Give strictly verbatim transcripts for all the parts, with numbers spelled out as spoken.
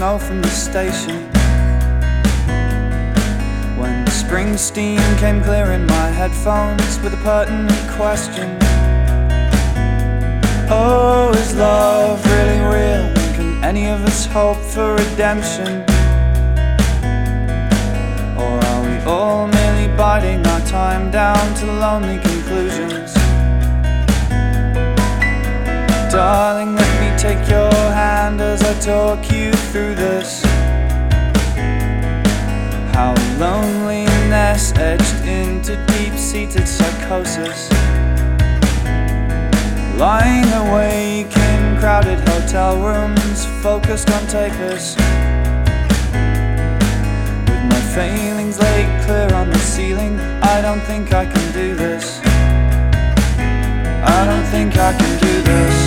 snow from the station. When Springsteen came clear in my headphones with a pertinent question. Oh, is love really real? Can any of us hope for redemption? Or are we all merely biding our time down to lonely conclusions? Darling, let me take your hand as I talk you through this. How loneliness etched into deep-seated psychosis, lying awake in crowded hotel rooms, focused on tapers, with my failings laid clear on the ceiling. I don't think I can do this. I don't think I can do this.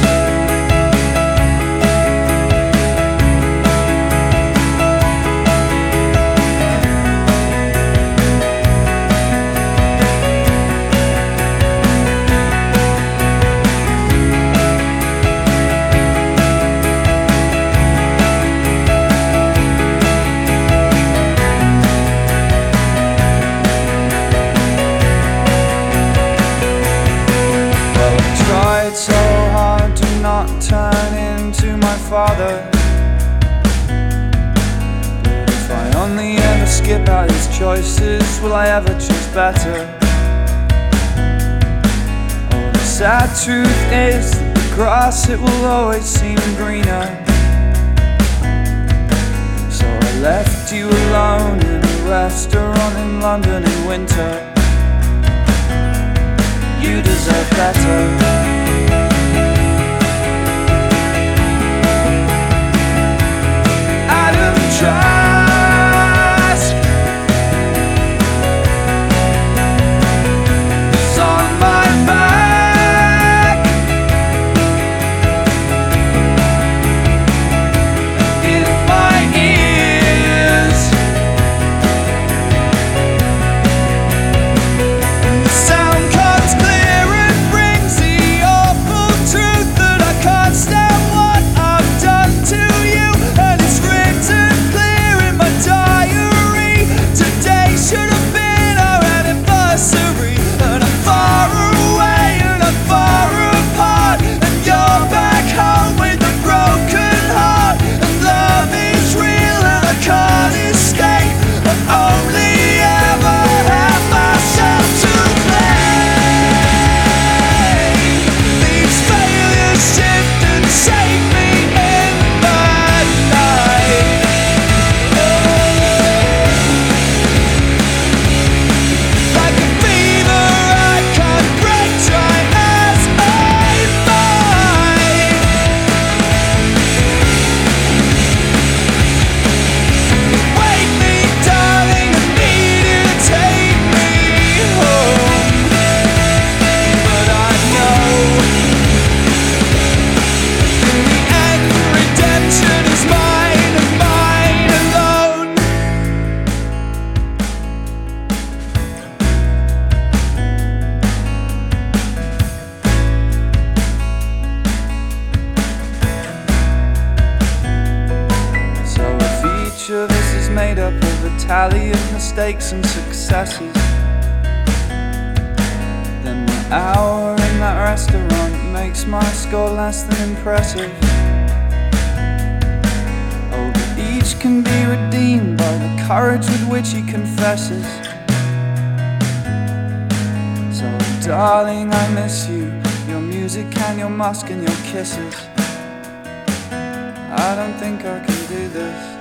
So hard to not turn into my father, but if I only ever skip out his choices, will I ever choose better? Oh, the sad truth is that the grass, it will always seem greener. So I left you alone in a restaurant in London in winter. You deserve better. This is made up of a tally of mistakes and successes. Then the hour in that restaurant makes my score less than impressive. Oh, but each can be redeemed by the courage with which he confesses. So darling, I miss you, your music and your musk and your kisses. I don't think I can do this.